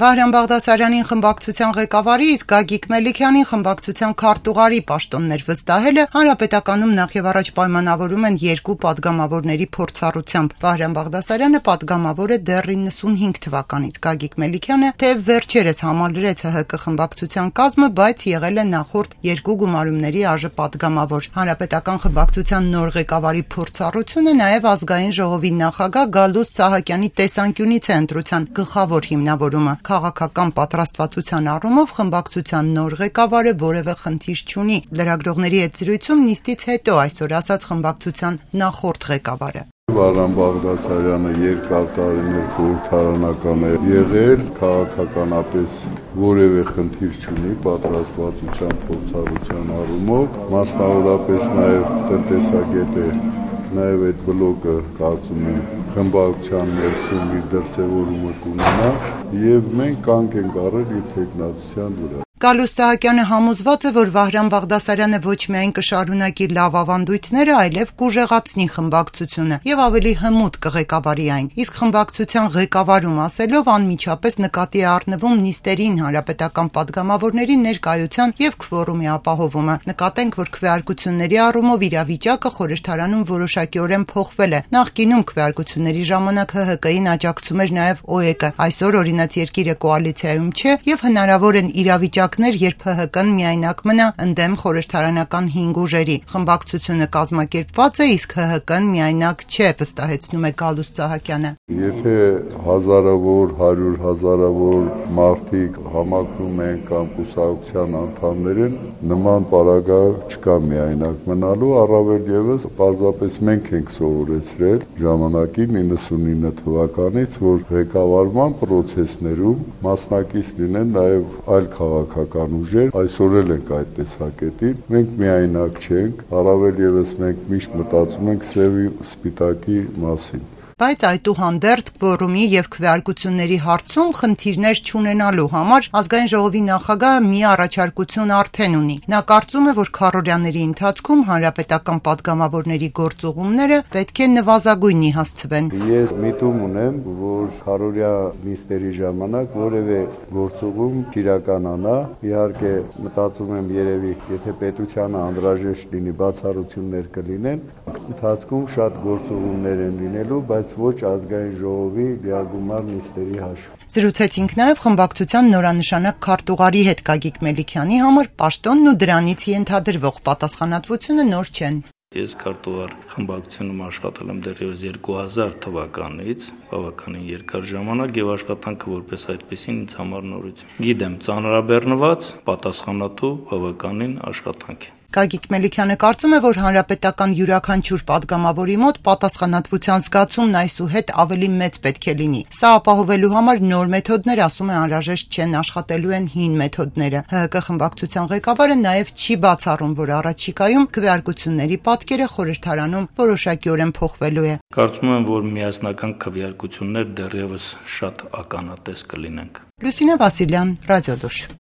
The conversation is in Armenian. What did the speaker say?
Վահրամ Բաղդասարյանին խմբակցության ղեկավարի, իսկ Գագիկ Մելիքյանին խմբակցության քարտուղարի պաշտոններ վստահելը հանրապետականում նախևառաջ պայմանավորում են երկու падգամավորների փորձառությամբ։ Վահրամ Բաղդասարյանը падգամավոր է դեռ 95 թվականից, Գագիկ Մելիքյանը թեև վերջերս համալրեց ՀՀԿ խմբակցության կազմը, բայց եղել է նախորդ երկու գումարումների ԱԺ падգամավոր։ Հանրապետական խմբակցության նոր ղեկավարի փորձառությունը նաև ազգային ժողովի նախագահ Գալուստ Սահակյանի տեսանկյունից է ընտրության գլխավոր հիմնավորումը։ Քաղաքական պատրաստվածության առումով խմբակցության նոր ղեկավարը որևէ խնդիր չունի։ Լրագրողների հետ զրույցում նիստից հետո այսօր ասաց խմբակցության նախորդ ղեկավարը։ Վահրամ Բաղդասարյանը երկար տարիներ խորհրդարանական է եղել, քաղաքականապես որևէ խնդիր չունի պատրաստվածության փորձառության առումով, մասնավորապես նաև տնտեսագետ է, նաև այդ բլոկը կարծում եմ խմբակցության ներսում իր դրսևորումը կունենա եւ մենք կանգ ենք առել իր թեկնածության վրա։ Գալուստ Սահակյանը համոզված է, որ Վահրամ Բաղդասարյանը ոչ միայն կշարունակի լավ ավանդույթները, այլև կուժեղացնի խմբակցությունը եւ ավելի հմուտ կղեկավարի այն։ Իսկ խմբակցության ղեկավարում ասելով անմիջապես նկատի է առնվում նիստերին հանրապետական падգամավորների ներկայության եւ քվորումի ապահովումը։ Նկատենք, որ քվեարկությունների առումով իրավիճակը խորհրդարանում որոշակիորեն փոխվել է։ Նախկինում քվեարկությունների ժամանակ ՀՀԿ-ին աջակցում էր նաեւ ՕԵԿ-ը։ Այսօր օրինաց երկիրը կոալիցիայում չէ եւ հնարավոր են իրավիճակ երբ ՀՀԿ-ն միայնակ մնա ընդդեմ խորհրդարանական 5 ուժերի։ Խմբակցությունը կազմակերպված է, իսկ ՀՀԿ-ն միայնակ չէ, վստահեցնում է Գալուստ Սահակյանը։ Եթե հազարավոր, 100 հազարավոր մարդիկ համակրում են կամ կուսակցության անդամներ են, նման պարագայում չկա միայնակ մնալու, առավել եւս պարզապես մենք ենք սովորեցրել ժամանակին 99 թվականից, որ ղեկավարման պրոցեսներում մասնակից լինեն նաեւ այլ քաղաքական ուժեր, այսօր էլ ենք այդ տեսակետին, մենք միայնակ չենք, առավել եւս մենք միշտ մտածում ենք սևի սպիտակի մասին։ Բայց այդուհանդերձ քվորումի եւ քվեարկությունների հարցում խնդիրներ չունենալու համար ազգային ժողովի նախագահը մի առաջարկություն արդեն ունի։ Նա կարծում է, որ քառորյաների ընթացքում հանրապետական падգամավորների գործուղումները պետք է նվազագույնի հասցվեն։ Ես միտում ունեմ, որ քառորյա նիստերի ժամանակ որևէ գործուղում չիրականանա, իհարկե մտածում եմ երևի, եթե պետությանը անհրաժեշտ լինի բացառություններ կլինեն, ընթացքում շատ գործուղումներ են լինելու, բայց ոչ ազգային ժողովի լիագումար նիստերի հաշվին։ Զրուցեցինք նաև խմբակցության նորանշանակ քարտուղարի հետ Գագիկ Մելիքյանի համար պաշտոնն ու դրանից ենթադրվող պատասխանատվությունը նոր չեն։ Ես քարտուղար խմբակցությունում աշխատել եմ դեռևս 2000 թվականից, բավականին երկար ժամանակ եւ աշխատանքը որպես այդպեսին ինձ համար նորություն։ Գիտեմ, ծանրաբեռնված, պատասխանատու բավականին աշխատանք է։ Գագիկ Մելիքյանը կարծում է, որ հանրապետական յուրաքանչյուր падգամավորի մոտ պատասխանատվության զգացումն այսուհետ ավելի մեծ պետք է լինի։ Սա ապահովելու համար նոր մեթոդներ, ասում է, անհրաժեշտ չեն, աշխատելու են հին մեթոդները։ ՀՀԿ խմբակցության ղեկավարը նաև չի բացառում, որ առաջիկայում քվեարկությունների պատկերը խորհրդարանում որոշակիորեն փոխվելու է։ Կարծում եմ, որ միասնական քվեարկություններ դեռևս շատ ականատես կլինենք։ Լուսինե Վասիլյան, Ռադիո Դուշ։